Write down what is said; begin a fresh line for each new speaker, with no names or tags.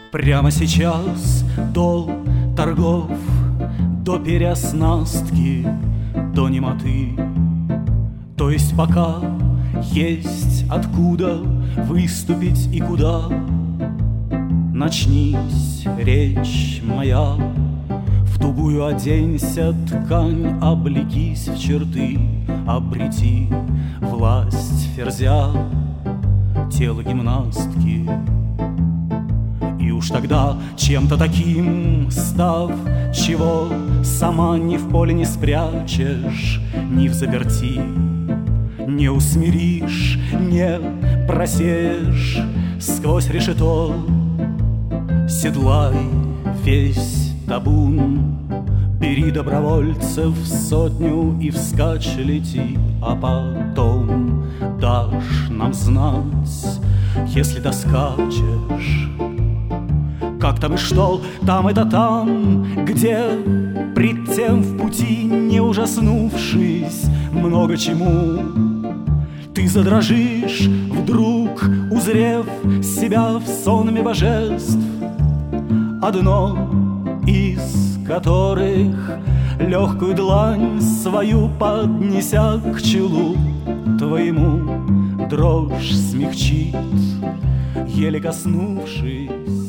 Прямо сейчас до торгов, до переоснастки, до немоты. То есть пока есть откуда выступить и куда, начнись, речь моя, в тугую оденься ткань, облекись в черты, обрети власть ферзя, тело гимнастки. И уж тогда чем-то таким став, чего сама ни в поле не спрячешь, ни в заперти не усмиришь, не просеешь сквозь решето, седлай весь табун, бери добровольцев сотню и вскачь лети, а потом дашь нам знать, если доскачешь. Как там и что, там это там, где пред тем в пути, не ужаснувшись много чему, ты задрожишь вдруг, узрев себя в сонме божеств, одно из которых, легкую длань свою поднеся к челу твоему, дрожь смягчит, еле коснувшись